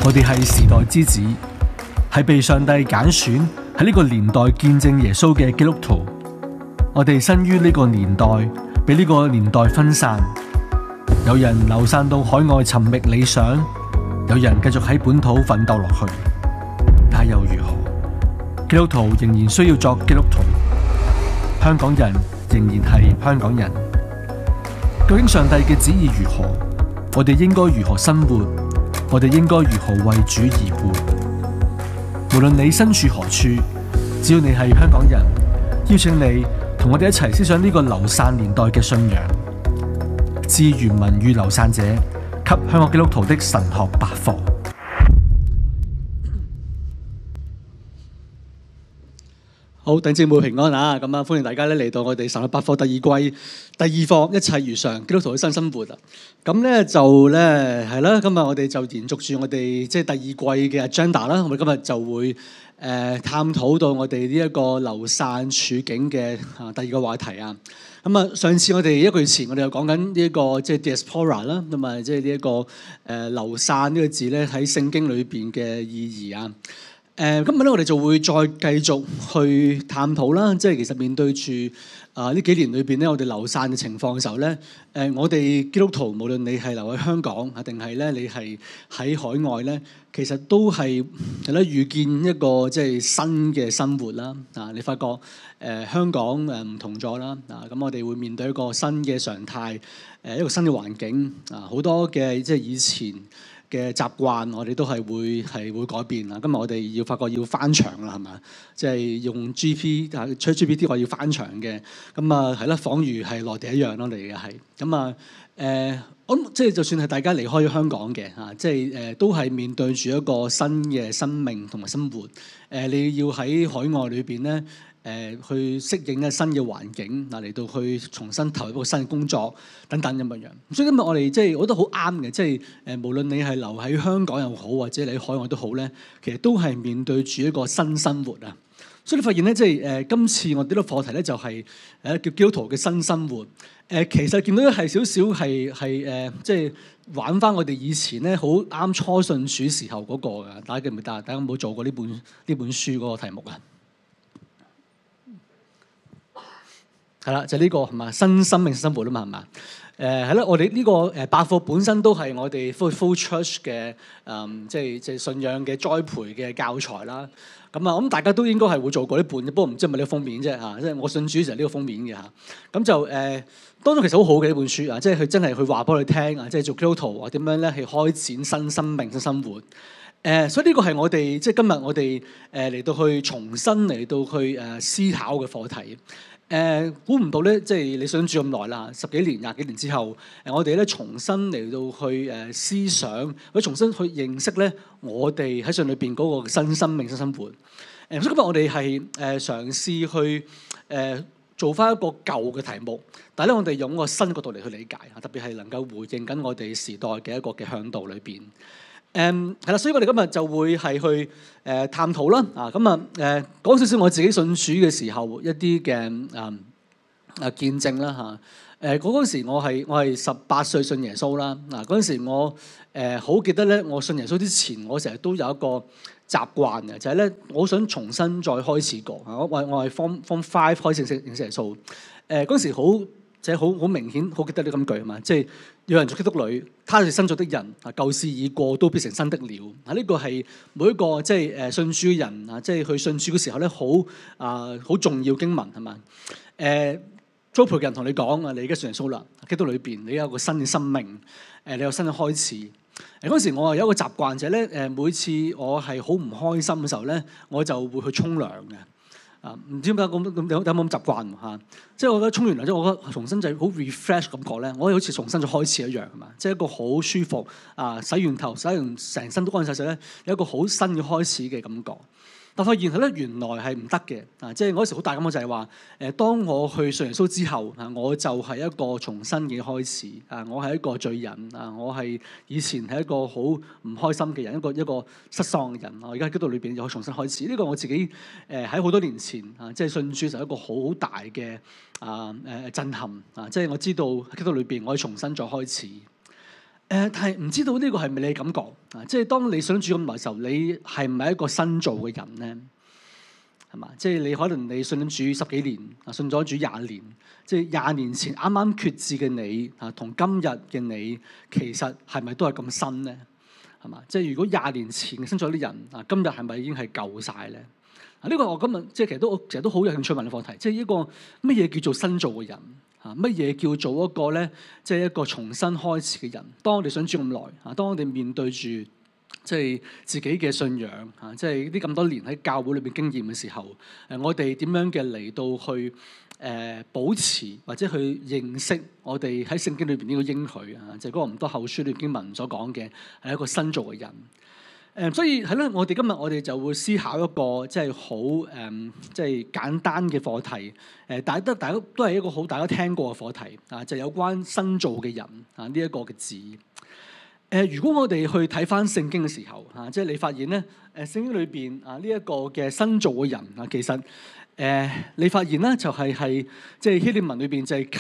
我哋係時代之子，係被上帝揀選喺呢個年代見證耶穌嘅基督徒。我哋生於呢個年代，俾呢個年代分散，有人流散到海外尋覓理想，有人繼續喺本土奮鬥落去。但又如何？基督徒仍然需要作基督徒，香港人仍然係香港人。究竟上帝嘅旨意如何？我哋應該如何生活？我哋應該如何為主而活？無論你身處何處，只要你係香港人，邀請你同我哋一齊思想呢個流散年代嘅信仰。致原文與流散者，給香港基督徒的神學百科。 好，弟兄姊妹平安啊！咁啊，歡迎大家咧嚟到我哋神學百科第二季第二課，一切如常，基督徒嘅新生活啊！咁咧就咧係啦，今日我哋就延續住我哋即係第二季嘅 agenda 啦。我哋今日就會探討到我哋呢一個流散處境嘅第二個話題啊。咁啊，上次我哋一個月前我哋又講緊呢一個即係 diaspora 啦，咁啊即係呢一個流散呢個字咧喺聖經裏邊嘅意義啊。今日咧，我哋就會再繼續去探討啦。即係其實面對住呢幾年裏邊咧，我哋流散嘅情況嘅時候咧，我哋基督徒無論你係留喺香港啊，定係咧你係喺海外咧，其實都係咧遇見一個即係新嘅生活啦。你發覺香港唔同咗啦。咁我哋會面對一個新嘅常態，一個新嘅環境好多嘅即係以前嘅習慣，我哋都係會改變啦。今日我哋要發覺要翻牆啦，係嘛？即係用 GPT 話要翻牆嘅，咁啊係啦，彷如係內地一樣咯，嚟嘅係。咁啊我諗即係就算係大家離開咗香港嘅即係都係面對住一個新嘅生命同埋生活。你要喺海外裏邊咧。去適應一新嘅環境，嚟到去重新投入一個新嘅工作等等咁樣樣。所以今日我哋即係我覺得好啱嘅，即係無論你係留喺香港又好，或者你喺海外都好咧，其實都係面對住一個新生活啊。所以你發現咧，即係今次我哋呢個課題咧就係叫基督徒嘅新生活。其實見到係少少係即係玩翻我哋以前咧好啱初信主時候嗰個㗎。大家記唔記得？大家有冇做過呢本書嗰個題目啊？係啦，就呢個係嘛，新生命生活啊嘛，係嘛？係啦，我哋呢個百課本身都係我哋 Full Church 嘅即係信仰嘅栽培嘅教材啦。咁啊，咁大家都應該係會做過呢本，不過唔知係咪呢個封面啫嚇。即係我信主就係呢個封面嘅嚇。咁就當中其實好好嘅呢本書啊，即係佢真係去話俾我哋聽啊，即係做基督徒啊點樣咧去開展新生命新生活。所以呢個係我哋即係今日我哋嚟到去重新嚟到去思考嘅課題。估唔到咧，即係你信主咁耐啦，10幾年、20幾年之後，我哋咧重新嚟到去思想，或者重新去認識咧，我哋喺信裏邊嗰個新生命、新生活。所以今日我哋係嘗試去做翻一個舊嘅題目，但係咧我哋用個新角度嚟去理解，特別係能夠回應緊我哋時代嘅一個嘅向導裏邊。係啦，所以我哋今日就會係去探討啦。咁講少少我自己信主嘅時候一啲嘅見證啦嚇。嗰陣時我係18歲信耶穌啦。嗰陣時我好記得咧，我信耶穌之前，我成日都有一個習慣嘅，就係咧，我想重新再開始過。我係 Form 5開始認識耶穌。嗰陣時即係好明顯，好記得呢金句啊嘛，即係有人在基督裏，他是新造的人，舊事已過，都變成新的了。呢個係每一個即係信主嘅人啊，即係去信主嘅時候咧，好重要經文係嘛？栽培嘅人同你講啊，你而家信耶穌啦，基督裏邊你有個新嘅生命，你有新嘅開始。嗰時我有一個習慣就係咧，每次我係好唔開心嘅時候咧，我就會去沖涼嘅。唔知點解有冇咁習慣嚇？即係我覺得沖完涼之後，我覺得重新就好 refresh 感覺咧，我好似重新再開始一樣係嘛？即係一個好舒服洗完頭、洗完成身都乾曬水咧，有一個好新嘅開始嘅感覺。但發現係咧，原來係唔得嘅即係我嗰時好大感覺就係話當我去信耶穌之後我就係一個重新嘅開始我係一個罪人我係以前係一個好唔開心嘅人，一個失喪嘅人。我而家喺基督裏邊又可以重新開始。呢個我自己喺好多年前即係信主就係一個好大嘅震撼即係我知道喺基督裏邊我可以重新再開始。 但係唔知道呢個係咪你嘅感覺啊？即係當你信主咁耐嘅時候，你係唔係一個新造嘅人咧？係嘛？即係你可能你信咗主10幾年啊，信咗主20年，即係20年前啱啱決志嘅你啊，同今日嘅你其實係咪都係咁新咧？係嘛？即係如果20年前生咗啲人啊，今日係咪已經係舊晒咧？啊，呢個我今日即係其實都好有興趣問嘅課題，即係一個乜嘢叫做新造嘅人？啊，乜嘢叫做一個咧？即係一個重新開始嘅人。當我哋想住咁耐啊，當我哋面對住即係自己嘅信仰啊，即係呢咁多年喺教會裏邊經驗嘅時候，我哋點樣嘅嚟到去保持或者去認識我哋喺聖經裏邊呢個應許啊，就係嗰個哥林多後書裏經文所講嘅係一個新造嘅人。所以係咯，我哋今日我哋就會思考一個即係好即係簡單嘅課題。大家都係一個好大家聽過嘅課題啊，就係有關新造嘅人啊呢一個嘅字。如果我哋去睇翻聖經嘅時候啊，即係你發現咧，聖經裏邊啊呢一個嘅新造嘅人啊，其實你發現咧就係即係希臘文裏邊就係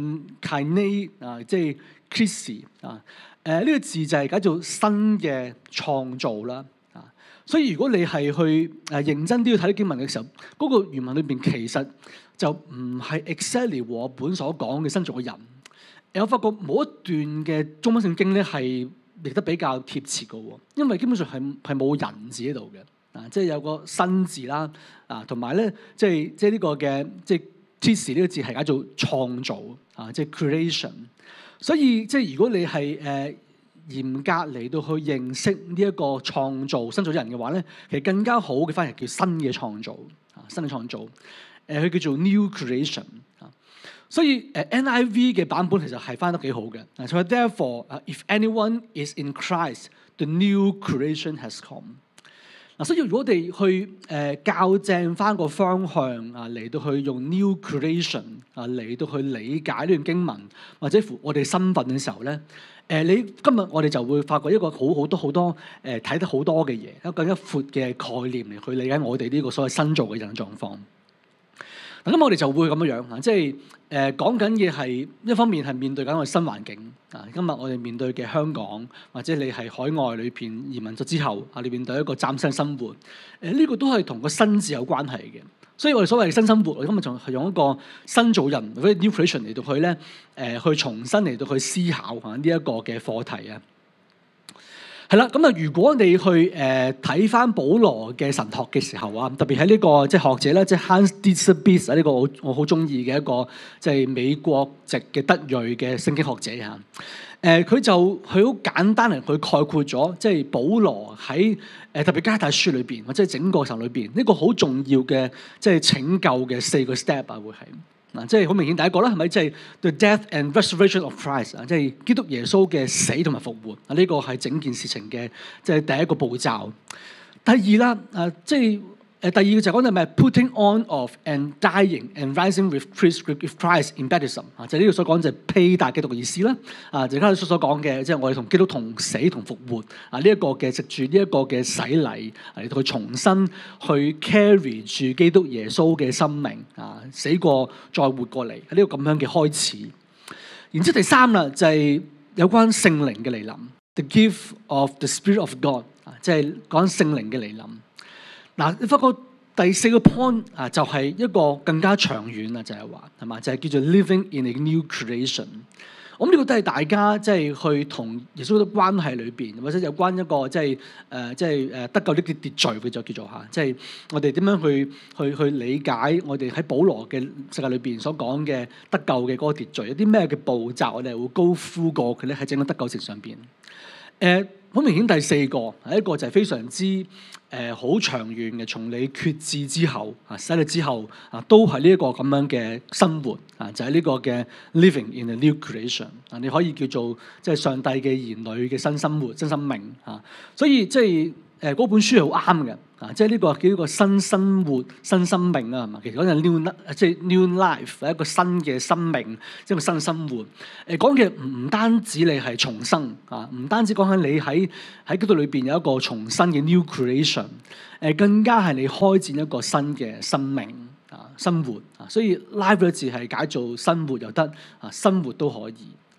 kaine 啊，即係 Christ 啊。呢個字就係解做新嘅創造啦，啊！所以如果你係去認真啲去睇啲經文嘅時候，嗰個原文裏邊其實就唔係 exactly 和本所講嘅新造嘅人。我發覺冇一段嘅中文聖經咧係譯得比較貼切嘅喎，因為基本上係冇人字喺度嘅，啊！即係有個新字啦，啊，同埋咧即係呢個嘅即係 Christ 呢個字係解做創造啊，即係 creation。所以即係如果你係嚴格嚟到去認識呢一個創造新造人嘅話咧，其實更加好嘅反而叫新嘅創造啊，新嘅創造，佢叫做 new creation 啊。所以NIV 嘅版本其實係翻得幾好嘅。啊，所以 therefore if anyone is in Christ, the new creation has come。嗱，所以如果我哋去校正翻個方向啊，嚟到去用 new creation 啊嚟到去理解呢段經文，或者乎我哋身份嘅時候咧，你今日我哋就會發覺一個好多睇得好多嘅嘢，一個更加闊嘅概念嚟去理解我哋呢個所謂新造嘅人嘅狀況。咁我哋就會咁樣樣啊，即係講緊嘅係一方面係面對緊我哋新環境啊。今日我哋面對嘅香港，或者你係海外裏邊移民咗之後啊，你面對一個嶄新生活，呢個都係同個新字有關係嘅。所以我哋所謂嘅新生活，我哋今日就係用一個新造人或者 new creation 嚟到去咧去重新嚟到去思考呢一個嘅課題啊。係啦，咁啊，如果你去睇翻保羅嘅神學嘅時候啊，特別喺呢個即係學者咧，即係 Hans Dieter Bitz 啊，呢個我好中意嘅一個即係美國籍嘅德裔嘅聖經學者嚇。佢好簡單嚟去概括咗，即係保羅喺特別加拉太書裏邊或者整個神裏邊呢個好重要嘅即係拯救嘅4個 step 啊，會係。嗱，即係好明顯，第一個啦，係咪即係 the death and resurrection of Christ 啊？即係基督耶穌嘅死同埋復活啊！呢個係整件事情嘅即係第一個步驟。第二啦，即係第二個就講到係咪 putting on of and dying and rising with Christ in baptism 啊？就係呢個所講就係披戴基督嘅意思啦。啊，就係所講嘅，即係我哋同基督同死同復活啊！呢一個嘅藉住呢一個嘅洗禮嚟到去重新去 carry 住基督耶穌嘅生命啊，死過再活過嚟，係呢個咁樣嘅開始。然之後第三啦，就係有關聖靈嘅嚟臨 ，the gift of the Spirit of God 啊，即係講聖靈嘅嚟臨。嗱，你發覺第4個 point 啊，就係一個更加長遠啊，就係話係嘛，就係叫做 living in a new creation。咁呢個都係大家即係去同耶穌嘅關係裏邊，或者有關一個即係得救呢啲秩序嘅就叫做嚇，即係我哋點樣去理解我哋喺保羅嘅世界裏邊所講嘅得救嘅嗰個秩序，有啲咩嘅步驟我哋會高呼過佢咧喺整個得救程上邊。好明顯第4個係一個就係非常之好長遠嘅，從你決志之後啊，洗禮之後啊，都係呢一個咁樣嘅生活啊，就係呢個嘅 living in a new creation 啊，你可以叫做即係上帝嘅兒女嘅新生活、新生命啊，所以即係嗰本書係好啱嘅啊，即係呢個叫一個新生活、新生命啊，係嘛？其實講緊 new life 係一個新嘅生命，即係個新生活。講嘅唔單止你係重生啊，唔單止講緊你喺基督裏邊有一個重新嘅 new creation，更加係你開展一個新嘅生命啊，生活啊。所以 life 嘅字係解做生活又得啊，生活都可以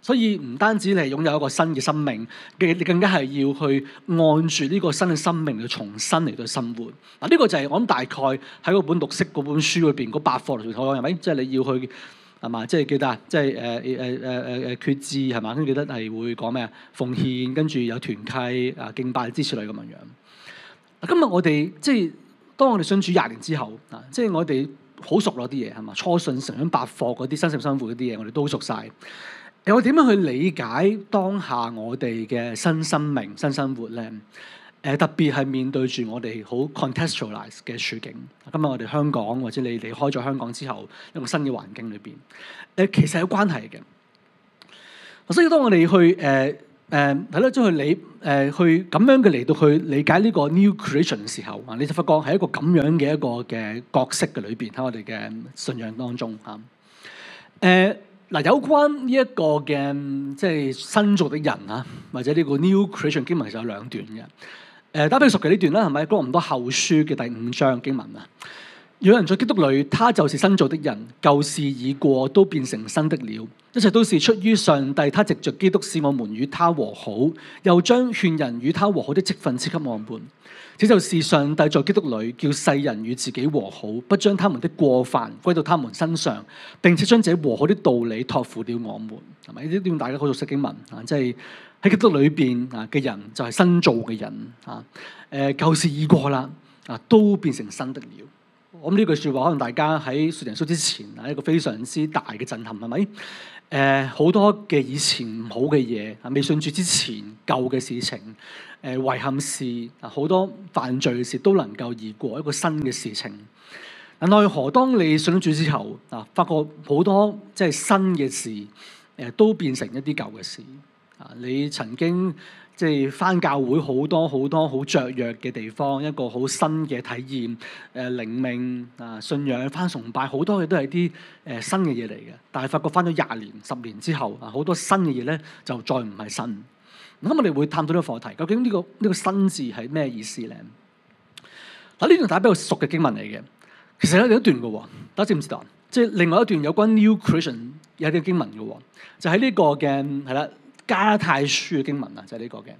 所以唔單止你係擁有一個新嘅生命，你更加係要去按住呢個新嘅生命去重新嚟到生活。嗱，呢個就係我諗大概喺嗰本綠色嗰本書裏邊嗰8課嚟講係咪？即係你要去係嘛？即係記得啊，即係決志係嘛？跟住記得係會講咩啊？奉獻，跟住有團契啊、敬拜之類咁樣。今日我哋即係當我哋信主20年之後啊，即係我哋好熟嗰啲嘢係嘛？初信成長8課嗰啲新聖生活嗰啲嘢，我哋都好熟晒。我點樣去理解當下我哋嘅新生命、新生活咧？特別係面對住我哋好 contextualize 嘅處境。今日我哋香港或者你離開咗香港之後，一個新嘅環境裏邊，其實有關係嘅。所以當我哋去係咯，即係去咁樣嘅嚟到去理解呢個 new creation 嘅時候啊，你就發覺係一個咁樣嘅一個嘅角色嘅裏邊喺我哋嘅信仰當中嚇。嗱，有關呢一個嘅即係新造的人啊，或者呢個 new creation 經文就有2段嘅。大家比較熟嘅呢段啦，係咪？哥林多後書嘅第5章經文啊。有人在基督裏，他就是新造的人，舊事已過，都變成新的了。一切都是出於上帝，他藉着基督使我們與他和好，又將勸人與他和好的職分賜給我們。這就是上帝在基督裏叫世人與自己和好，不將他們的過犯歸到他們身上，並且將這和好的道理託付了我們。係咪？呢段大家好熟悉經文啊，即係喺基督裏邊啊嘅人就係新造嘅人啊。舊事已過啦，啊都變成新的了。我諗呢句説話可能大家喺信耶穌之前係一個非常之大嘅震撼，係咪？好多嘅以前唔好嘅嘢，未信主之前舊嘅事情，遺憾事啊，好多犯罪嘅事都能夠移過，一個新嘅事情。奈何當你信咗主之後啊，發覺好多即係新嘅事，都變成一啲舊嘅事啊。你曾經即係返教會好多好雀躍嘅地方，一個好新嘅體驗，靈命啊、信仰、返崇拜，好多嘢都係啲新嘅嘢嚟嘅。但係發覺返咗20年、10年之後啊，好多新嘅嘢咧就再唔係新。咁我哋會探討呢個課題，究竟呢個新字係咩意思咧？嗱，呢段大家比較熟嘅經文嚟嘅，其實有另一段嘅喎，大家知唔知道？即係另外一段有關 New Creation 有啲經文嘅喎，就喺呢個嘅係啦。加拉太書嘅經文啊，就係呢個嘅。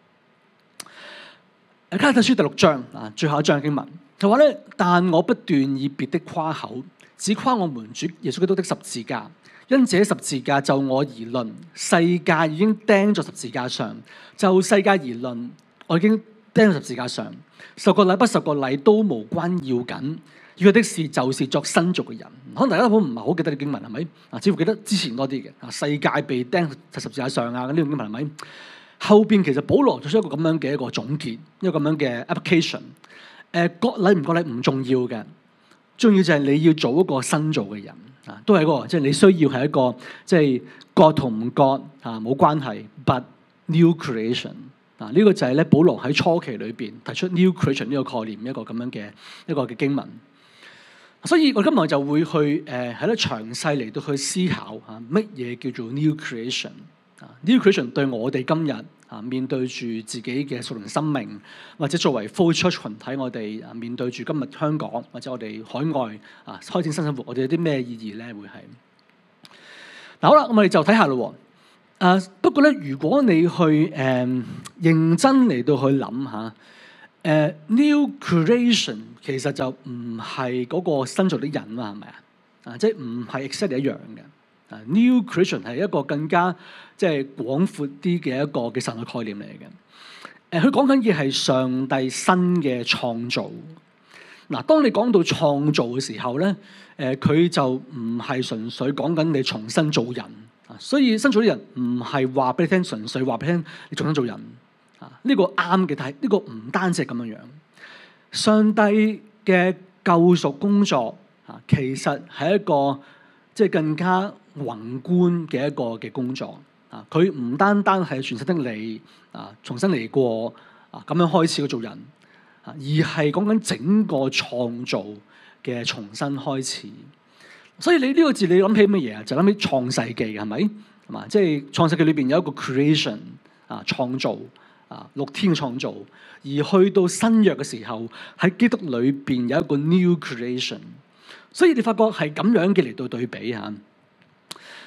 加拉太書第6章啊，最後一章嘅經文，佢話咧：但我不斷以別的誇口，只誇我們主耶穌基督的十字架。因這十字架就我而論，世界已經釘在十字架上；就世界而論，我已經釘在十字架上。受個禮不受個禮都無關要緊。要的事就是作新造嘅人。可能大家都唔係好記得啲經文係咪？啊，只會記得之前多啲嘅。啊，世界被釘在十字架上啊，呢種經文係咪？後邊其實保羅做出一個咁樣嘅一個總結，一個咁樣嘅 application。割禮唔割禮唔重要嘅，重要就係你要做一個新造嘅人啊，都係一個即係你需要係一個即係割同唔割啊冇關係 ，but new creation。呢個就係咧保羅喺初期裏邊提出 new creation 呢個概念一個咁樣嘅一個嘅經文。所以我今日就會去喺度詳細嚟到去思考嚇乜嘢叫做 new creation 啊 ？new creation 對我哋今日啊面對住自己嘅屬靈生命，或者作為 full church 群體，我哋啊面對住今日香港或者我哋海外啊開展新生活，我哋有啲咩意義咧？會係嗱好啦，我哋就睇下咯。不過咧，如果你去認真嚟到去諗下。New creation 其實就唔係嗰個新造的人嘛，係咪啊？即係唔係 exactly 一樣嘅。New creation 係一個更加即係廣闊啲嘅一個嘅神嘅概念嚟嘅。佢講緊嘅係上帝新嘅創造。嗱，當你講到創造嘅時候咧，佢就唔係純粹講緊你重新做人。所以新造的人唔係話俾你聽，純粹話俾你聽你重新做人。呢個啱嘅，但係呢個唔單止係咁樣樣。上帝嘅救贖工作啊，其實係一個即係更加宏觀嘅一個嘅工作啊。佢唔單單係全新的你啊，重新嚟過啊，咁樣開始去做人啊，而係講緊整個創造嘅重新開始。所以你呢個字你諗起乜嘢啊？就諗起創世記係咪？係嘛？即係創世記裏邊有一個 creation 啊，創造。6天嘅創造，而去到新約嘅時候，喺基督裏邊有一個 new creation，所以你發覺係咁樣嘅嚟到對比嚇。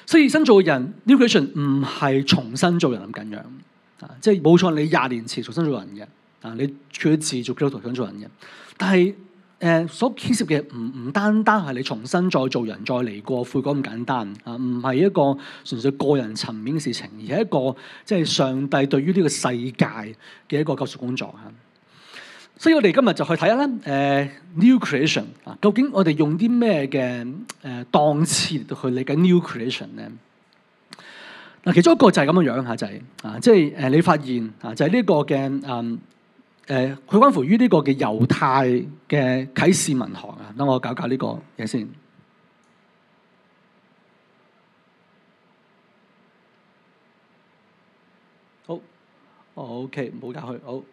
所以新造嘅人 New Creation 唔係重新做人咁緊樣即係冇錯，你20年前重新做人嘅你決咗志做基督徒想做人嘅，但係所牽涉嘅唔單單係你重新再做人再嚟過悔改咁簡單唔係一個純粹個人層面嘅事情，而係一個即係上帝對於呢個世界嘅一個救贖工作所以我哋今日就去睇下咧New Creation 究竟我哋用啲咩嘅檔次嚟到去理解 New Creation 咧？其中一個就係咁樣樣就係即係你發現就係呢個嘅佢關乎於呢個嘅猶太嘅啟示文學等我搞搞呢個嘢先。好 ，OK， 唔好搞佢，好。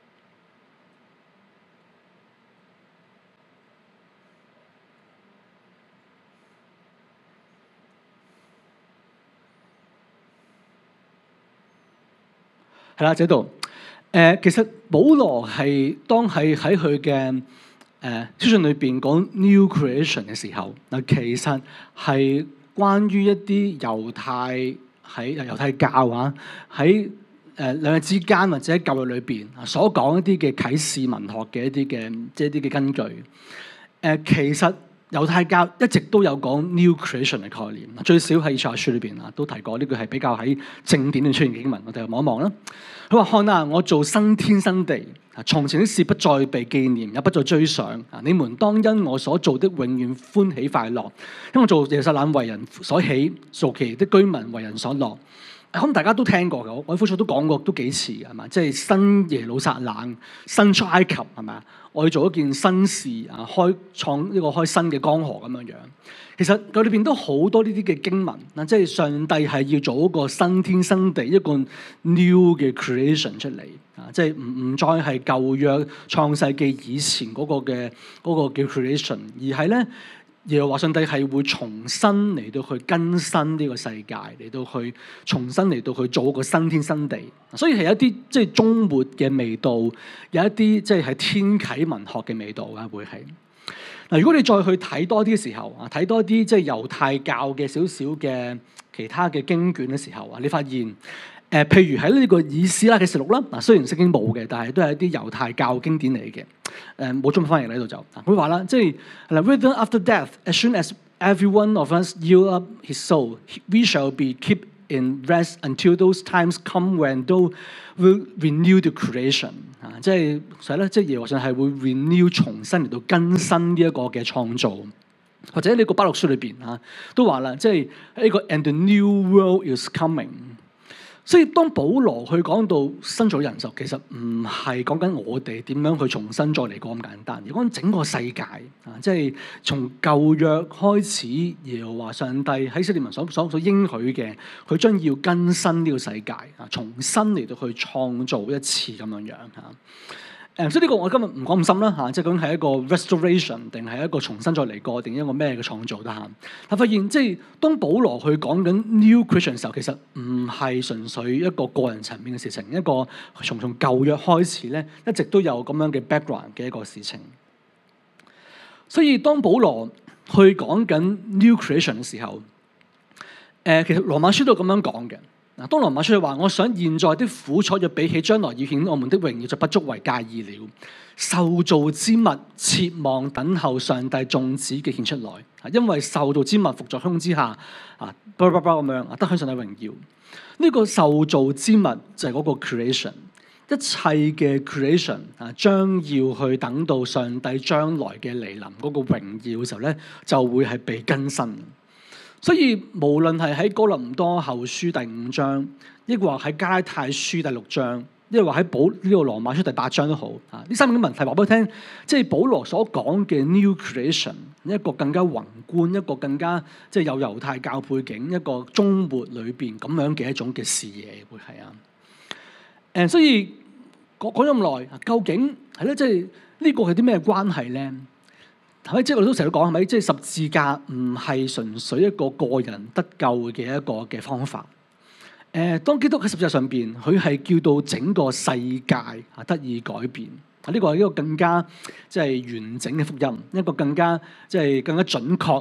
係啦，喺度。其實保羅係當喺佢嘅書信裏邊講 New Creation 嘅時候，其實係關於一啲猶太教喺兩日之間或者喺舊約裏邊所講一啲嘅啟示文學嘅一啲嘅根據。其實猶太教一直都有講 New Creation 嘅概念，最少喺以賽亞書裏邊都提過呢句係比較喺正典裏出現嘅經文，我哋望一望啦。佢話：看啊，我做新天新地，從前的事不再被紀念，也不再追想。你們當因我所做的永遠歡喜快樂，因為我做耶路撒冷為人所喜，做其的居民為人所樂。可能大家都聽過嘅，我喺輔助都講過都幾次嘅，係嘛？即係新耶路撒冷、新出埃及，係咪啊？我要做一件新事創呢個開新嘅江河咁樣樣。其實佢裏邊都好多呢啲嘅經文即係上帝係要做一個新天新地，一個 new 嘅 creation 出嚟即係唔再係舊約創世記以前嗰個叫 creation， 而係咧耶和華上帝係會重新嚟到去更新呢個世界，嚟到去重新嚟到去做一個新天新地，所以係有一啲即係終末嘅味道，有一啲即係天啟文學嘅味道會係。嗱，如果你再去睇多啲嘅時候睇多啲即係猶太教嘅少少嘅其他嘅經卷嘅時候你發現譬如喺呢個以斯拉嘅記錄啦，雖然聖經冇嘅，但係都係一啲猶太教經典嚟嘅。冇中文翻譯喺度就佢話啦，即係 Written after death, as soon as every one of us yield up his soul, we shall be kept in rest until those times come when thou will renew the creation。即係所以咧，即係耶和華上係會 renew 重新嚟到更新呢一個嘅創造，或者呢個巴錄書裏邊都話啦，即係呢個 and the new world is coming。所以當保羅去講到新造人就其實唔係講緊我哋點樣去重新再嚟過咁簡單，而講整個世界即係從舊約開始，耶和華上帝喺以色列民所應許嘅，佢將要更新呢個世界重新嚟到去創造一次咁樣所以呢個我今日唔講咁深啦即係究竟係一個 restoration 定係一個重新再嚟過定一個咩嘅創造啦但發現即係當保羅去講緊 New Creation 嘅時候，其實唔係純粹一個個人層面嘅事情，一個從舊約開始咧，一直都有咁樣嘅 background 嘅一個事情。所以當保羅去講緊 New Creation 嘅時候，其實羅馬書都咁樣講嘅。當羅馬書話：我想現在的苦楚若比起將來要顯我們的榮耀，就不足為介意了。受造之物切望等候上帝眾子嘅顯出來，因為受造之物伏在虛空之下，咁樣得享上帝榮耀。呢個受造之物就係嗰個 creation， 一切嘅 creation 將要去等到上帝將來嘅嚟臨嗰個榮耀嘅時候咧，就會係被更新。所以無論係喺哥林多後書第5章，抑或喺加拉太書第6章，抑或喺呢個羅馬書第8章都好呢三個問題話俾我聽，即係保羅所講嘅 New Creation， 一個更加宏觀，一個更加即係有猶太教背景，一個終末裏邊咁樣嘅一種嘅視野會係所以講咗咁耐，究竟係咧，即係呢個係啲咩關係咧？即係我哋都成日都講係咪？即係十字架唔係純粹一個個人得救嘅一個嘅方法。當基督喺十字架上邊，佢係叫到整個世界得以改變。呢個係一個更加即係完整嘅福音，一個更加即係更加準確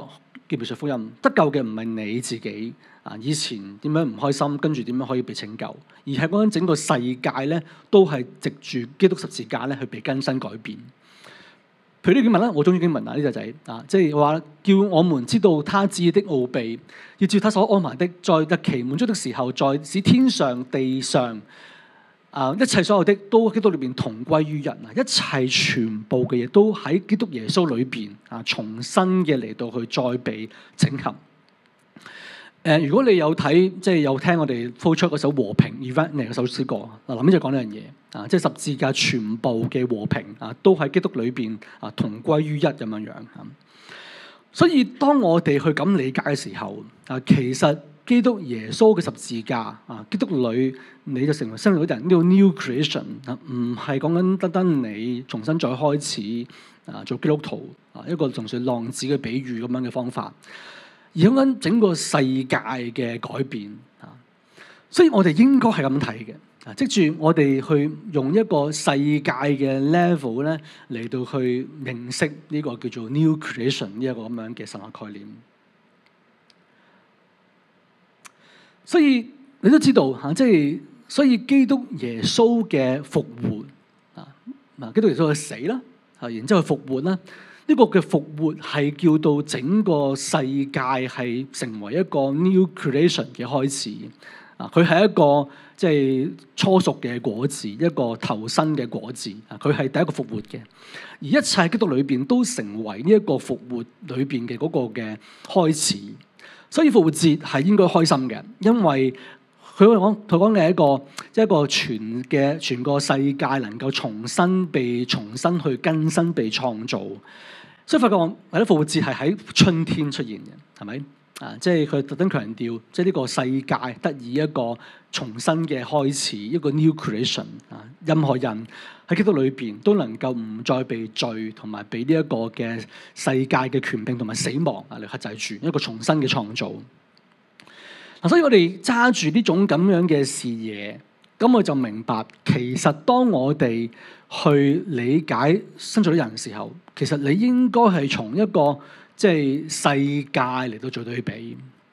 嘅描述福音，得救嘅唔係你自己以前點樣唔開心，跟住點樣可以被拯救，而係講緊整個世界咧都係藉住基督十字架咧去被更新改變。譬如呢經文啦，我中意經文呢就係即係話叫我們知道他旨意的奧秘，要照他所安排的，在日期滿足的時候，在使天上地上一切所有的都喺基督裏邊同歸於一一切全部嘅嘢都喺基督耶穌裏邊重新嘅嚟到去再被整合。如果你有睇即係有聽我哋 flow church 嗰首和平 event 嚟嗰首詩歌，臨尾就講呢樣嘢即係十字架全部嘅和平都喺基督裏邊同歸於一咁樣樣。所以當我哋去咁理解嘅時候其實基督耶穌嘅十字架基督裏你就成為新造的人，呢個 new creation 唔係講緊單單你重新再開始做基督徒一個純粹浪子嘅比喻咁樣嘅方法。而講緊整個世界嘅改變所以我哋應該係咁睇嘅即住我哋去用一個世界嘅 level 咧嚟到去認識呢個叫做 new creation 呢一個咁樣嘅神學概念。所以你都知道即係所以基督耶穌嘅復活基督耶穌嘅死啦然之後復活啦。呢個嘅復活係叫到整個世界係成為一個 new creation 嘅開始佢係一個即係初熟嘅果子，一個頭生嘅果子佢係第一個復活嘅，而一切基督裏邊都成為呢一個復活裏邊嘅嗰個嘅開始。所以復活節係應該開心嘅，因為佢講嘅一個全個世界能夠重新去更新被創造。所以發覺復活節係喺春天出現嘅，係咪即係佢特登強調，即係呢個世界得以一個重新嘅開始，一個 new creation 任何人喺基督裏邊都能夠唔再被罪同埋被呢一個嘅世界嘅權柄同埋死亡嚟克制住，一個重新嘅創造。所以我哋揸住呢種咁樣嘅視野，咁我就明白，其實當我哋去理解新造的人嘅時候，其實你應該係從一個即係世界嚟到做對比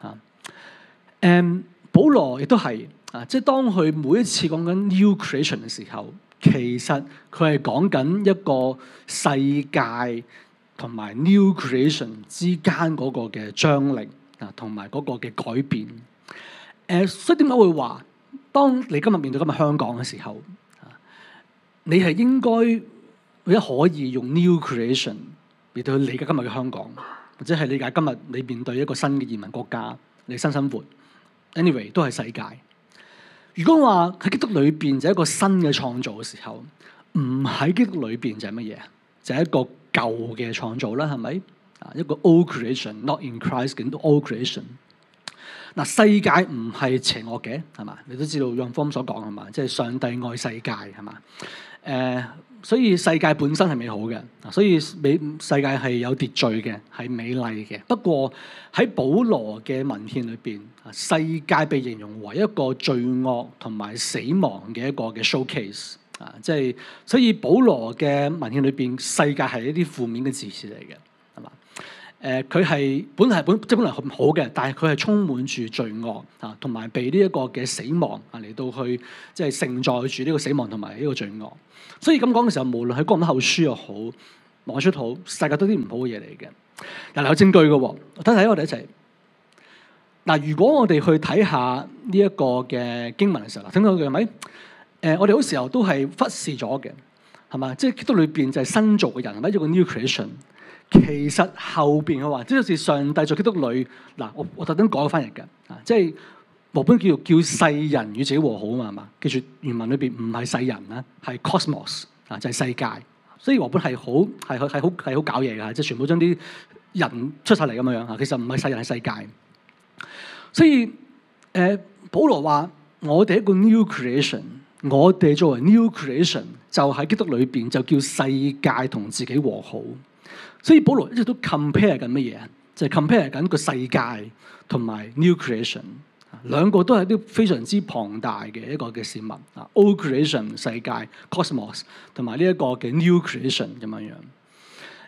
保羅亦都係即係當佢每一次講緊 new creation 嘅時候，其實佢係講緊一個世界同埋 new creation 之間嗰個嘅張力同埋嗰個嘅改變。所以點解會話，當你今日面對今日香港嘅時候，你係應該或者可以用 new creation 嚟到去理解今日嘅香港，或者係理解今日你面對一個新嘅移民國家，你新生活。anyway 都係世界。如果話喺基督裏邊就係一個新嘅創造嘅時候，唔喺基督裏邊就係乜嘢？就係一個舊嘅創造啦，係咪？一個 old creation，not in Christ 嘅 old creation。世界唔係邪惡嘅，係嘛？你都知道約翰福音所講係嘛？即係上帝愛世界係嘛？所以世界本身係美好嘅，所以世界係有秩序嘅，係美麗嘅。不過喺保羅嘅文獻裏邊，世界被形容為一個罪惡同埋死亡嘅一個嘅 showcase 即係所以保羅嘅文獻裏邊，世界係一啲負面嘅字詞嚟嘅，係嘛？佢係本來係好嘅，但係佢係充滿住罪惡同埋被呢一個嘅死亡嚟到去即係承載住呢個死亡同埋呢個罪惡。所以咁講嘅時候，無論喺哥林多後書又好，羅馬書好，世界都啲唔好嘅嘢嚟嘅。嗱，有證據嘅喎，睇我哋一齊。嗱，如果我哋去睇下呢一個嘅經文嘅時候，聽到佢係咪？我哋好時候都係忽視咗嘅，係嘛？即係基督裏邊就係新造嘅人，係咪一個 new creation？其實後邊嘅話，即係好似上帝在基督裏嗱，我特登改個翻譯嘅即係和本叫世人與自己和好啊嘛，係嘛？記住原文裏邊唔係世人啦，係 cosmos 就係世界。所以和本係好搞嘢㗎，即係全部將啲人出晒嚟咁樣其實唔係世人，係世界。所以保羅話我哋一個 new creation， 我哋作為 new creation 就喺基督裏邊就叫世界同自己和好。所以保羅一直都 compare 緊乜嘢？就係 compare 緊個世界同埋 new creation， 兩個都係啲非常之龐大嘅一個嘅事物old creation 世界 cosmos 同埋呢一個嘅 new creation 咁樣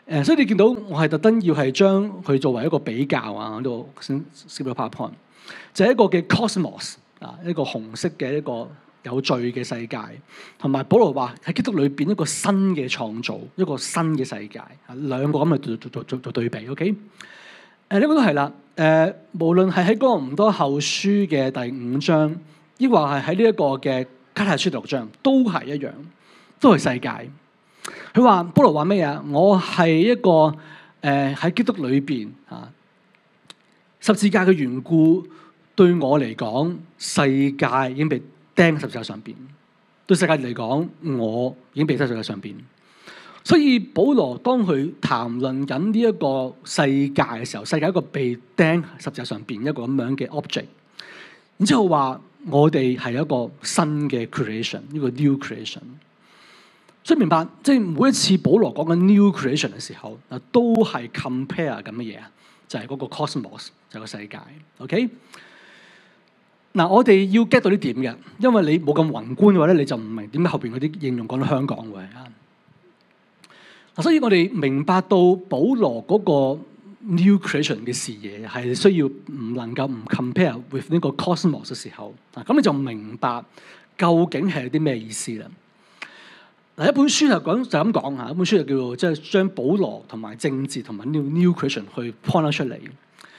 所以你見到我係特登要係將佢作為一個比較啊，呢度先 skip 咗 PowerPoint，就係一個嘅 cosmos 啊，一個紅色嘅一個有罪嘅世界，同埋保羅話喺基督裏邊一個新嘅創造，一個新嘅世界，兩個咁嚟做對比。OK， 呢個都係啦。無論係喺哥林多後書嘅第5章，抑或係喺呢一個嘅加拉太書第6章，都係一樣，都係世界。佢話保羅話咩啊？我係一個喺基督裏邊啊，十字架嘅緣故對我嚟講，世界已經被釘喺十字架上邊；對世界嚟講，我已經被釘喺十字架上邊。所以保羅當佢談論緊呢一個世界嘅時候，世界一個被釘喺十字架上邊一個咁樣嘅 object， 然之後話我哋係一個新嘅 creation， 呢個 new creation。所以明白，即係每一次保羅講緊 new creation 嘅時候，嗱都係 compare 緊乜嘢啊？就係嗰個 cosmos， 就係個世界。OK， 嗱我哋要 get 到呢點嘅，因為你冇咁宏觀嘅話咧，你就唔明點解後邊嗰啲應用講到香港喎啊。嗱，所以我哋明白到保羅嗰個 new creation 嘅視野係需要唔能夠唔 compare with 呢個 cosmos 嘅時候，咁你就明白究竟係有啲咩意思啦。嗱，一本書就咁講嚇，一本書就叫做即係將保羅同埋政治同埋 new creation 去 point 出嚟。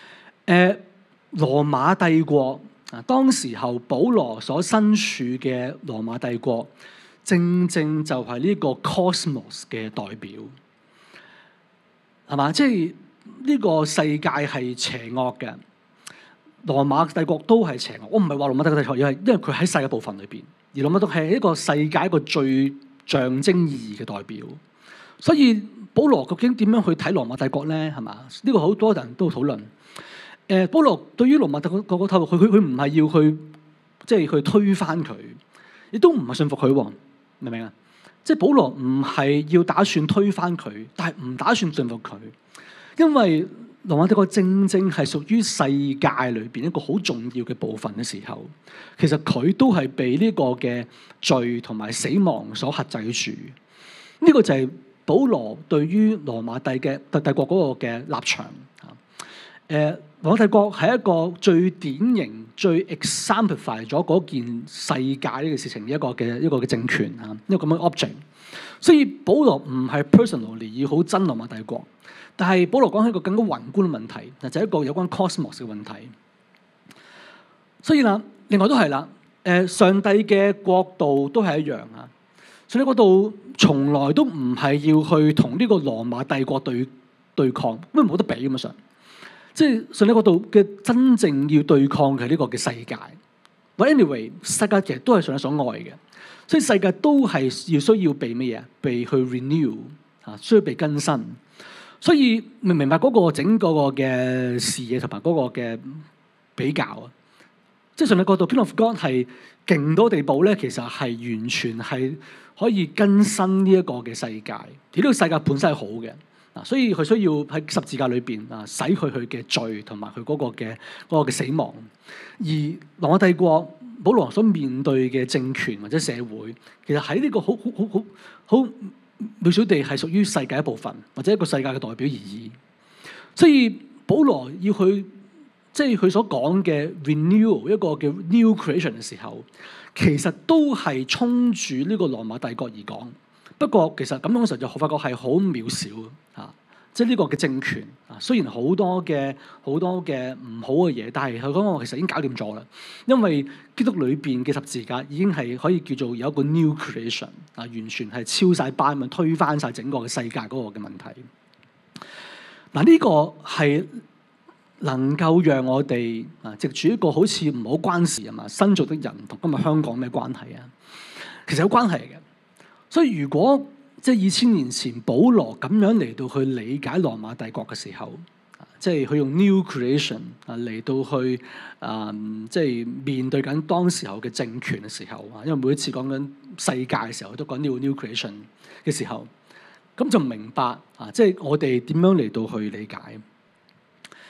羅馬帝國啊，當時候保羅所身處嘅羅馬帝國，正正就係呢個 cosmos 嘅代表，係嘛？即係呢個世界係邪惡嘅，羅馬帝國都係邪惡。我唔係話羅馬帝國係邪惡，而係因為佢喺世界部分裏邊，而羅馬帝國係一個世界一個最象徵意義嘅代表。所以保羅究竟點樣去睇羅馬帝國咧？係嘛？呢個好多人都討論。保羅對於羅馬帝國個透露，佢唔係要去即係去推翻佢，亦都唔係信服佢，明唔明啊？即係保羅唔係要打算推翻佢，但係唔打算信服佢，因為羅馬帝國正正係屬於世界裏邊一個好重要嘅部分嘅時候，其實佢都係被呢個嘅罪同埋死亡所克制住。呢個就係保羅對於羅馬帝國嗰個嘅立場。羅馬帝國係一個最典型、最 exemplify 咗嗰件世界呢個事情一個嘅政權啊，一個咁嘅 object。所以保羅唔係 personally 要好憎羅馬帝國，但係保羅講起一個更加宏觀嘅問題，就係一個有關 cosmos 嘅問題。所以啦，另外都係啦，上帝嘅國度都係一樣啊。上帝國度從來都唔係要去同呢個羅馬帝國對抗，因為冇得比咁啊上。即係上帝嗰度嘅真正要對抗嘅呢個嘅世界。But anyway， 世界其實都係上帝所愛嘅，所以世界都係需要被乜嘢？被去 renew 啊，需要被更新。所以明白嗰個整個嘅視野同埋嗰個嘅比較啊，即係上帝嗰度 Kingdom of God 係勁多地步咧，其實係完全係可以更新呢一個嘅世界。而呢個世界本身係好嘅。所以佢需要喺十字架裏邊洗去佢嘅罪同埋佢嗰個嘅死亡。而羅馬帝國保羅所面對嘅政權或者社會，其實喺呢個好渺小地係屬於世界一部分，或者一個世界嘅代表而已。所以保羅要去即係佢所講嘅 renew 一個叫 new creation 嘅時候，其實都係衝住呢個羅馬帝國而講。不過其實咁樣嘅時候就發覺係好渺小啊！即係呢個嘅政權啊，雖然好多嘅唔好嘅嘢，但係佢講我其實已經搞掂咗啦。因為基督裏邊嘅十字架已經係可以叫做有一個 new creation 啊，完全係超晒班咁推翻晒整個嘅世界嗰個嘅問題。嗱，呢個係能夠讓我哋啊，藉住一個好似唔好關事啊嘛，新造的人同今日香港咩關係啊？其實有關係嘅。所以如果即係2000年前保羅咁樣嚟到去理解羅馬帝國嘅時候，即係佢用 new creation 啊嚟到去即係面對緊當時候嘅政權嘅時候啊，因為每一次講緊世界嘅時候都講呢個 new creation 嘅時候，咁就明白啊，即係我哋點樣嚟到去理解。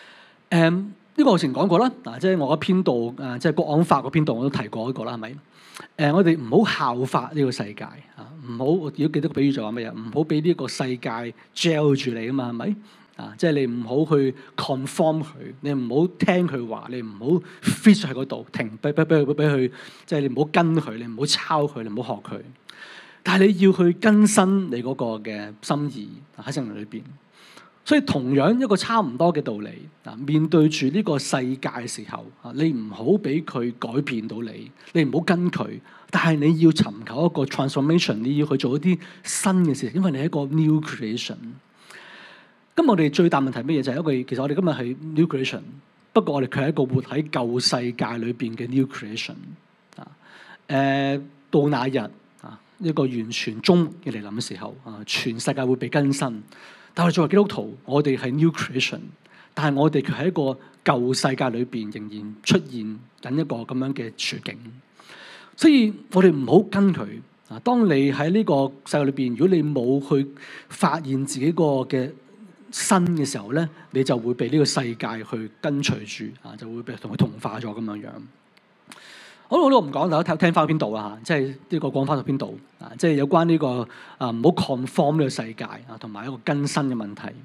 呢個我以前講過啦，即係我嗰篇道即係國安法嗰篇道我都提過一個啦，係咪？ 我哋唔好效法呢個世界啊，唔好，如果記得個比喻就話乜嘢？唔好俾呢個世界 gel 住你啊嘛，係咪？啊，即係你唔好去 conform 佢，你唔好聽佢話，你唔好 fit 喺嗰度，停，俾佢，即係你唔好跟佢，你唔好抄佢，你唔好學佢。但係你要去更新你嗰個嘅心意喺聖靈裏邊。所以同樣一個差唔多嘅道理啊，面對住呢個世界嘅時候啊，你唔好俾佢改變到你，你唔好跟佢，但係你要尋求一個 transformation， 你要去做一啲新嘅事，因為你係一個 new creation。咁我哋最大問題乜嘢就係一個，其實我哋今日係 new creation， 不過我哋佢係一個活喺舊世界裏邊嘅 new creation 啊。到那日啊，一個完全終末嘅嚟臨嘅時候啊，全世界會被更新。但係作為基督徒，我哋係 new creation， 但係我哋卻喺一個舊世界裏邊仍然出現緊一個咁樣嘅處境。所以我哋唔好跟佢啊。當你喺呢個世界裏邊，如果你冇去發現自己個嘅新嘅時候咧，你就會被呢個世界去跟隨住啊，就會被同佢同化咗咁樣樣。好，我都唔講，大家聽翻去邊度啊？即係呢個講翻去邊度啊？即係有關呢個唔好 conform 呢個世界啊，同埋一個更新嘅問題。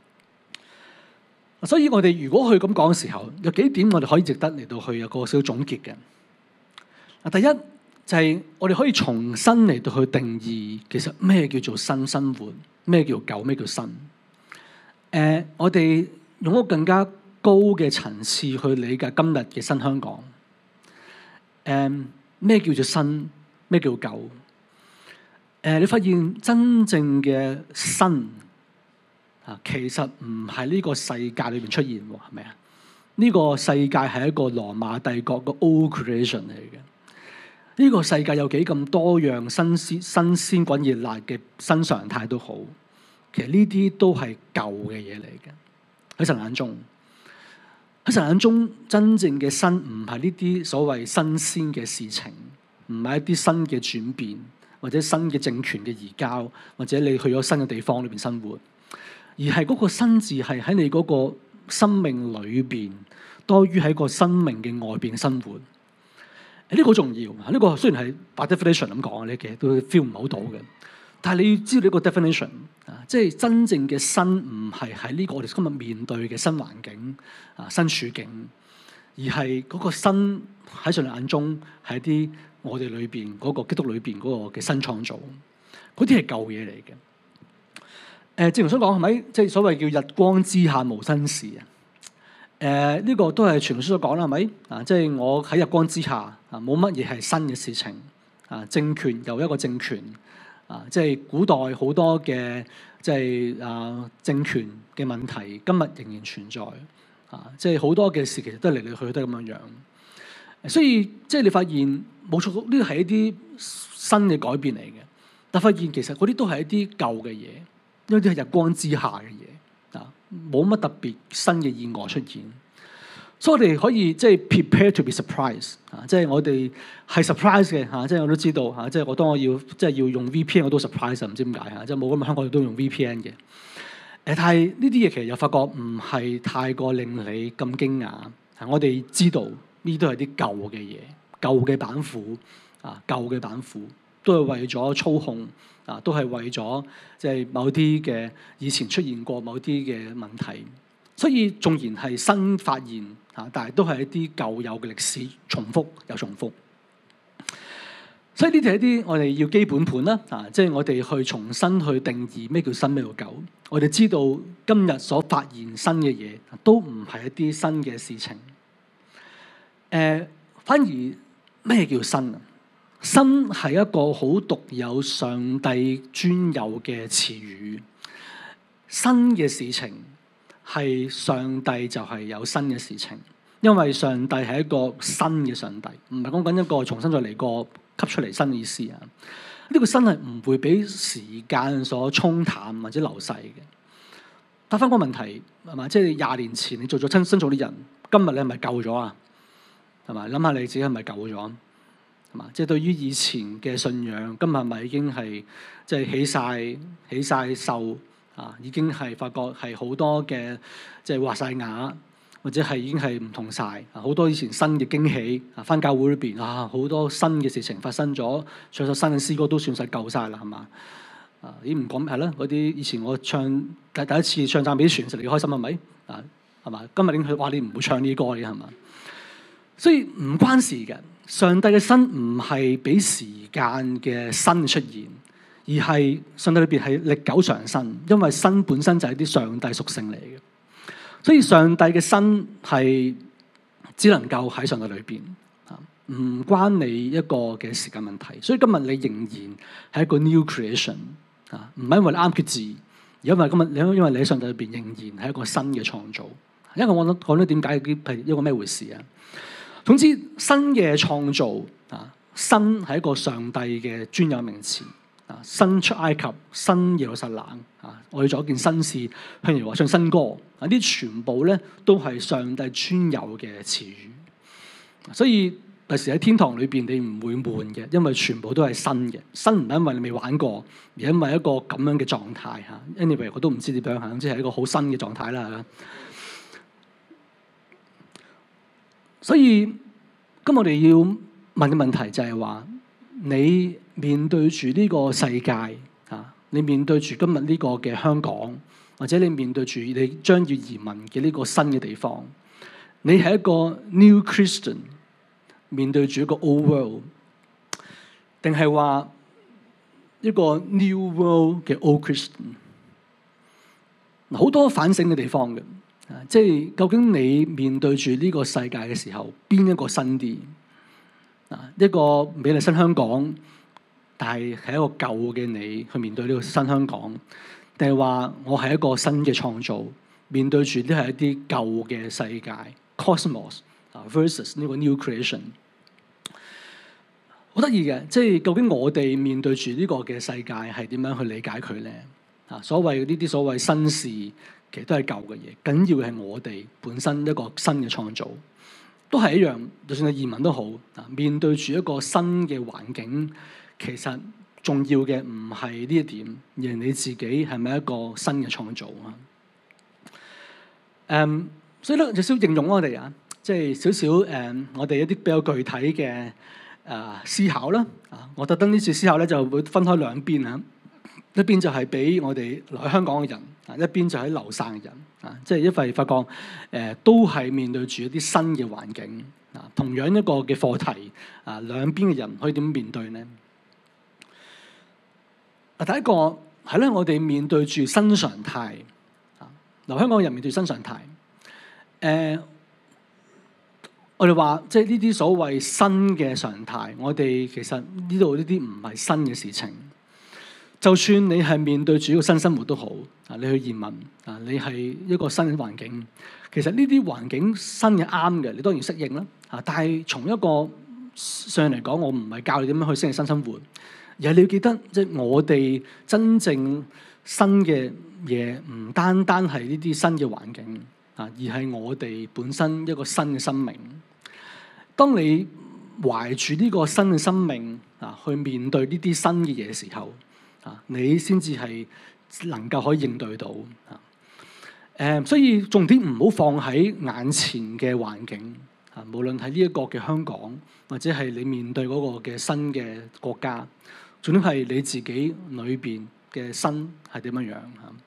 所以我哋如果去咁講嘅時候，有幾點我哋可以值得嚟到去有個小總結嘅。第一就係我哋可以重新嚟到去定義，其實咩叫做新生活，咩叫舊，咩叫新。我哋用一個更加高嘅層次去理解今日嘅新香港。咩叫做新？咩叫舊？你發現真正嘅新啊，其實唔係呢個世界裏邊出現喎，係咪啊？呢個世界係一個羅馬帝國嘅 old creation 嚟嘅。呢個世界有幾咁多樣新鮮滾熱辣嘅新常態都好，其實呢啲都係舊嘅嘢嚟嘅。喺神眼中。喺神眼中，真正嘅新唔係呢啲所謂新鮮嘅事情，唔係一啲新嘅轉變，或者新嘅政權嘅移交，或者你去咗新嘅地方裏邊生活，而係嗰個新字係喺你嗰個生命裏邊，多於喺個生命嘅外邊生活。呢個好重要。呢個雖然係 by definition 咁講，你其實都 feel 唔好到嘅。但係你要知道呢個 definition 啊，即係真正嘅新唔係喺呢個我哋今日面對嘅新環境啊、新處境，而係嗰個新喺上帝眼中係一啲我哋裏邊嗰個基督裏邊嗰個嘅新創造，嗰啲係舊嘢嚟嘅。正如所講係咪？即係所謂叫日光之下無新事啊。呢個都係傳統所講啦，係咪？啊，即係我喺日光之下啊，冇乜嘢係新嘅事情啊。政權又一個政權。啊，即係古代好多嘅即係政權嘅問題，今日仍然存在。啊，即係好多嘅事其實都嚟嚟去去都係咁樣樣。所以即係你發現冇錯，呢個係一啲新嘅改變嚟嘅。但發現其實嗰啲都係一啲舊嘅嘢，因為啲係日光之下嘅嘢啊，冇乜特別新嘅意外出現。所以我哋可以即係 prepare to be surprised 啊！即係我哋係 surprise 嘅嚇，即係我都知道嚇，即係我當我要即係要用 VPN 我都 surprise 唔知點解嚇，即係冇咁香港都用 VPN 嘅。但係呢啲嘢其實又發覺唔係太過令你咁驚訝。我哋知道呢都係啲舊嘅嘢，舊嘅板斧啊，舊嘅板斧都係為咗操控啊，都係為咗即係某啲嘅以前出現過某啲嘅問題。所以縱然係新發現嚇，但係都係一啲舊有嘅歷史重複又重複。所以呢啲係一啲我哋要基本盤啦，啊，即係我哋去重新去定義咩叫新咩叫舊。我哋知道今日所發現新嘅嘢都唔係一啲新嘅事情。反而咩叫新啊？新係一個好獨有上帝專有嘅詞語。新嘅事情。係上帝就係有新嘅事情，因為上帝係一個新嘅上帝，唔係講緊一個重新再嚟過吸出嚟新嘅意思啊！呢個新係唔會俾時間所沖淡或者流逝嘅。答翻個問題係嘛？即係20年前你做咗新造啲人，今日你係咪舊咗啊？係嘛？諗下你自己係咪舊咗？係嘛？即係對於以前嘅信仰，今日係咪已經係即係起晒銹？啊，已經係發覺係好多嘅，即係畫晒牙， 或者係已經係唔同晒。好多以前新嘅驚喜返教會裏邊好多新嘅事情發生咗，唱首新嘅詩歌都算晒夠晒啦，係嘛？已經唔講係啦，嗰啲以前我唱第一次唱讚美傳實你開心係咪？係嘛？今日你去你唔會唱呢啲歌嘅係嘛？所以唔關事嘅，上帝嘅新唔係俾時間嘅新出現，而係上帝裏邊係歷久常新，因為新本身就係啲上帝屬性嚟嘅。所以上帝嘅新係只能夠喺上帝裏邊，唔關你一個嘅時間問題。所以今日你仍然係一個 new creation 唔係因為你啱決志，而因為今日因為你喺上帝裏邊仍然係一個新嘅創造。因為我講咗點解係一個咩回事啊？總之新嘅創造新係一個上帝嘅專有名詞新出埃及、新耶路撒冷我哋做一件新事，譬如話唱新歌呢啲全部咧都係上帝專有嘅詞語。所以有時喺天堂裏邊你唔會悶嘅，因為全部都係新嘅。新唔係因為你未玩過，而因為一個咁樣嘅狀態嚇。Anyway 我都唔知點樣嚇，即係一個好新嘅狀態啦。所以今日我哋要問嘅問題就係話，你面對住呢個世界你面對住今日呢個嘅香港，或者你面對住你將要移民嘅呢個新嘅地方，你係一個 new Christian 面對住一個 old world， 定係話一個 new world 嘅 old Christian？ 好多反省嘅地方嘅。即係究竟你面對住呢個世界嘅時候，邊一個新啲？一個美麗新香港，但係係一個舊嘅你去面對呢個新香港，定係話我係一個新嘅創造，面對住呢係一啲舊嘅世界 cosmos versus 呢個 new creation？ 好得意嘅，即係究竟我哋面對住呢個嘅世界係點樣去理解佢咧？所謂呢啲所謂新事，其實都係舊嘅嘢，緊要嘅係我哋本身一個新嘅創造，都係一樣。就算係移民都好，面對住一個新嘅環境，其實重要嘅唔係呢一點，而係你自己係咪一個新嘅創造啊？所以咧有少少應用我哋即係少少我哋一啲比較具體嘅思考啦。我特登呢次思考咧就會分開兩邊一邊就係俾我哋來香港嘅人，一邊就喺流散嘅人，即係因為發覺都係面對住一啲新嘅環境，同樣一個嘅課題，兩邊嘅人可以點面對呢？第一個係咧，我哋面對住新常態，來香港人面對新常態，我哋話即係呢啲所謂新嘅常態，我哋其實呢度呢啲唔係新嘅事情。就算你係面對住一個新生活都好，你去移民，你係一個新嘅環境，其實呢啲環境新嘅啱嘅，你當然適應啦。但係從一個上嚟講，我唔係教你點樣去適應新生活，而係你要記得，即係我哋真正新嘅嘢，唔單單係呢啲新嘅環境，而係我哋本身一個新嘅生命。當你懷住呢個新嘅生命去面對呢啲新嘅嘢嘅時候，你先至係能夠可以應對到所以重點唔好放喺眼前嘅環境無論係呢一個嘅香港，或者係你面對嗰個嘅新嘅國家，重點係你自己裏邊嘅新係點樣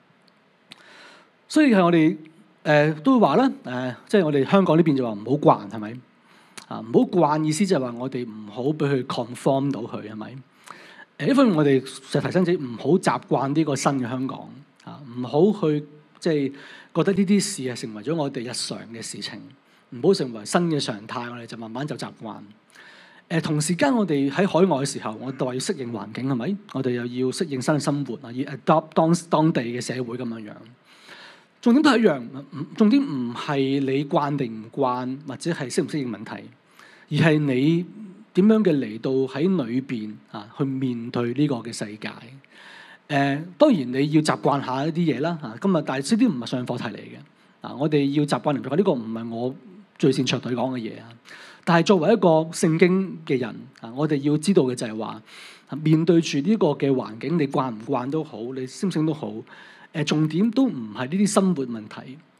所以係我哋都會話啦，即係我哋香港呢邊就話唔好慣，係咪？唔好慣意思就係話我哋唔好俾佢 conform 到佢，係咪？一方面我哋就提醒自己唔好習慣呢個新嘅香港，唔好去即係覺得呢啲事係成為咗我哋日常嘅事情，唔好成為新嘅常態，我哋就慢慢就習慣。同時間我哋喺海外嘅時候，我哋話要適應環境，係咪？我哋又要適應新嘅生活，要 adopt 當地嘅社會咁樣。重點都係一樣，重點唔係你慣定唔慣，或者係適唔適應問題，而係你點樣嘅嚟到喺裏邊去面對呢個嘅世界。當然你要習慣下一啲嘢啦。今日但係呢啲唔係上課題嚟嘅。我哋要習慣靈活，呢個唔係我最擅長對講嘅嘢。但係作為一個聖經嘅人，我哋要知道嘅就係話，面對住呢個嘅環境，你慣唔慣都好，你適唔適應都好。重點都唔係呢啲生活問題，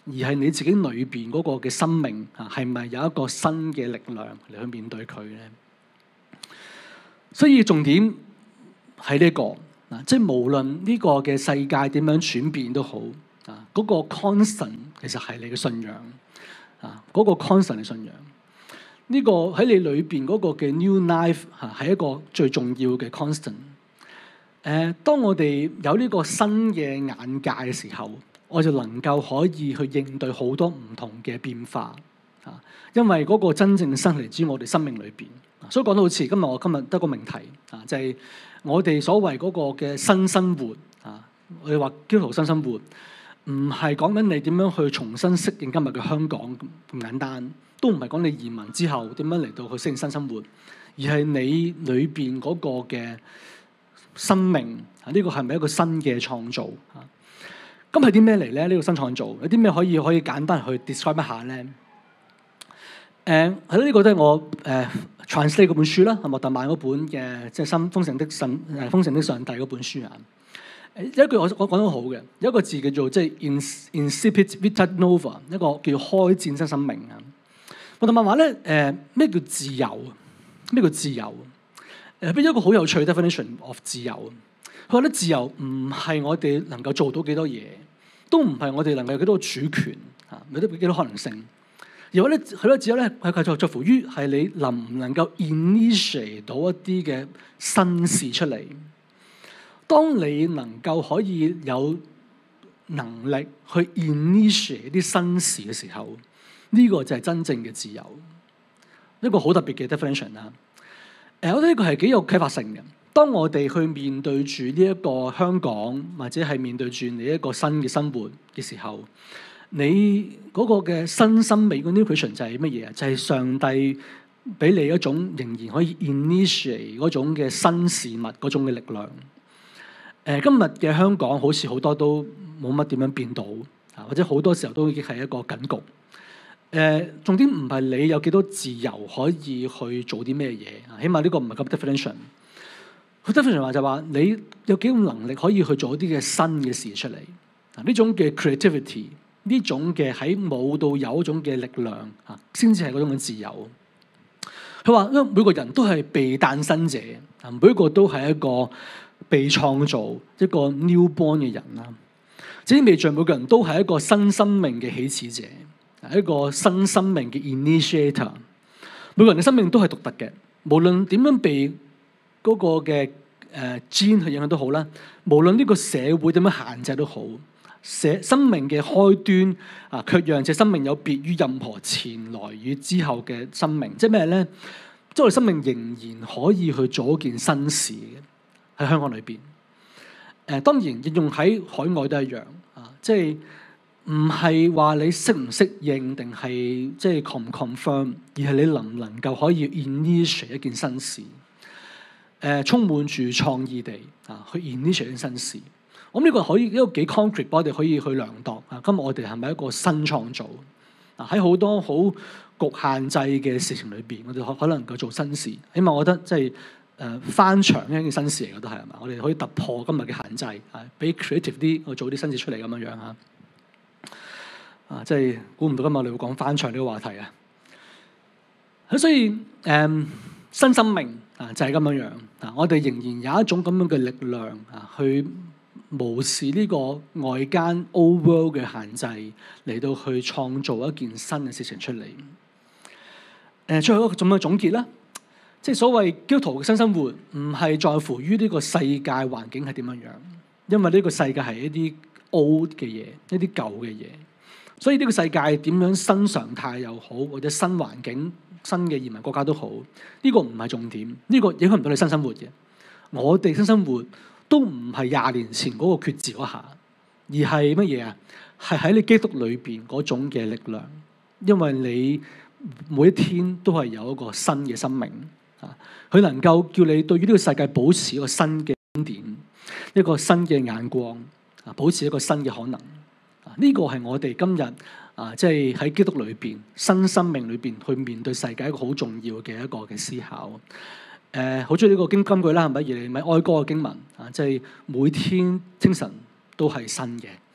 而係你自己裏邊嗰個嘅生命係咪有一個新嘅力量嚟去面對佢咧？所以重點係呢個即係無論呢個嘅世界點樣轉變都好嗰個 constant 其實係你嘅信仰嗰個 constant 嘅信仰。呢個喺你裏邊嗰個嘅 new life 係一個最重要嘅 constant。當我哋有呢個新嘅眼界嘅時候，我就能夠可以去應對好多唔同嘅變化因為嗰個真正生嚟自我哋生命裏邊。所以講到好似今日得個命題就係我哋所謂嗰個嘅新生活我哋話基督徒新生活，唔係講緊你點樣去重新適應今日嘅香港咁簡單，都唔係講你移民之後點樣嚟到去適應新生活，而係你裏邊嗰個嘅生命呢個係咪一個新嘅創造咁係啲咩嚟咧？呢個新創造有啲咩可以簡單去 describe 一下咧？係咯，呢個都係我translate 嗰本書啦，莫特曼嗰本嘅即係豐盛的上帝嗰本書有一句我講得好嘅，有一個字叫做即係 incipit vita nova， 一個叫開戰新生命莫特曼話咧咩叫自由？咩叫自由？俾咗一個好有趣嘅 definition of 自由。佢話咧自由唔係我哋能夠做到幾多嘢，都唔係我哋能夠有幾多主權有幾多可能性。而話咧係咯，自由咧係在乎於係你能唔能夠 initiate 到一啲嘅新事出嚟。當你能夠可以有能力去 initiate 啲新事嘅時候，呢個就係真正嘅自由。一個好特別嘅 definition 啦。我覺得呢個係幾有啟發性嘅。當我哋去面對住呢一個香港，或者係面對住你一個新嘅生活嘅時候，你嗰個嘅新生命嘅 new creation 就係乜嘢啊？就係上帝俾你一種仍然可以 initiate 嗰種嘅新事物嗰種嘅力量。今日嘅香港好似好多都冇乜點樣變到或者好多時候都已經係一個緊局。重點唔係你有幾多自由可以去做啲咩嘢，起碼呢個唔係咁 definition。佢 definition 話就話你有幾種能力可以去做一啲嘅新嘅事出嚟。呢種嘅 creativity， 呢種嘅喺冇到有一種嘅力量先至係嗰種嘅自由。佢話因為每個人都係被誕生者，每一個都係一個被創造一個 newborn 嘅人啦。即係未像每個人都係一個新生命嘅起始者，一個新生命嘅 initiator。每個人嘅生命都係獨特嘅，無論點樣被嗰個嘅gene去影響都好啦，無論呢個社會點樣限制都好，生命嘅開端卻讓這生命有別於任何前來與之後嘅生命。即係咩咧？即係我哋生命仍然可以去做一件新事嘅喺香港裏邊。當然應用喺海外都一樣即係唔係話你適唔適應定係即係 confirm， 而係你能唔能夠可以 initiate 一件新事。充滿住創意地去 initiate 一件新事。我諗呢個可以一個幾 concrete， 我哋可以去量度今日我哋係咪一個新創造？喺好多好局限制嘅事情裏邊，我哋可能夠做新事。起碼我覺得即係翻牆一件新事嚟嘅都係嘛？我哋可以突破今日嘅限制，俾 creative 啲去做啲新事出嚟咁樣樣即係估唔到今日我哋會講翻牆呢個話題所以新生命就係咁樣樣我哋仍然有一種咁樣嘅力量去無視呢個外間 old world 嘅限制，嚟到去創造一件新嘅事情出嚟。最後一個咁嘅總結啦，即係所謂基督徒嘅新生活，唔係在乎於呢個世界環境係點樣樣，因為呢個世界係一啲 old 嘅嘢，一啲舊嘅嘢。所以呢個世界點樣新常態又好，或者新環境、新嘅移民國家都好，呢個唔係重點，呢個影響唔到你新生活嘅。我哋新生活都唔係20年前嗰個決志嗰下，而係乜嘢啊？係喺你基督裏邊嗰種嘅力量，因為你每一天都係有一個新嘅生命佢能夠叫你對於呢個世界保持一個新嘅觀點，一個新嘅眼光保持一個新嘅可能。呢個係我哋今日即係喺基督裏邊新生命裏邊去面對世界一個好重要嘅一個嘅思考。好中意呢個金句啦，係咪？耶利米哀歌嘅經文即係每天清晨都係新嘅。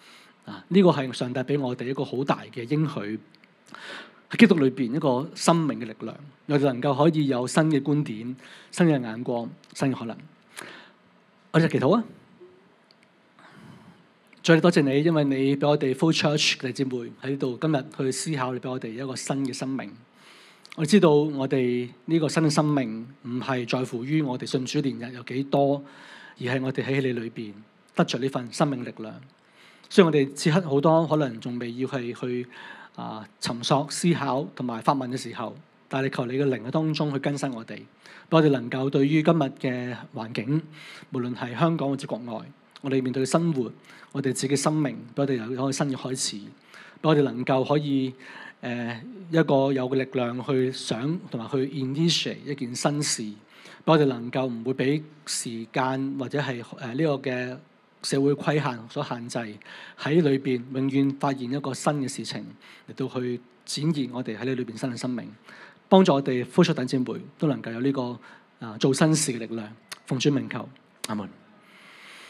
呢個係上帝俾我哋一個好大嘅應許，喺基督裏邊一個生命嘅力量，我哋能夠可以有新嘅觀點、新嘅眼光、新嘅可能。我哋祈禱啊！再多謝你，因為你俾我哋 Flow Church 嘅姊妹喺度今日去思考，你俾我哋一個新嘅生命。我知道我哋呢個新嘅生命唔係在乎於我哋信主年日有幾多，而係我哋喺你裏邊得着呢份生命力量。所以我哋此刻好多可能仲未要係去尋索、思考同埋發問嘅時候，但係求你嘅靈喺當中去更新我哋，俾我哋能夠對於今日嘅環境，無論係香港或者國外，我哋面對嘅生活，我哋自己生命，俾我哋有一個新嘅開始，俾我哋能夠可以一個有嘅力量去想同埋去 initiate 一件新事，俾我哋能夠唔會俾時間或者係呢個嘅社會規限所限制，喺裏邊永遠發現一個新嘅事情嚟到去展現我哋喺呢裏邊新嘅生命，幫助我哋Flow Church弟兄姊妹都能夠有呢個做新事嘅力量。奉主名求，阿門。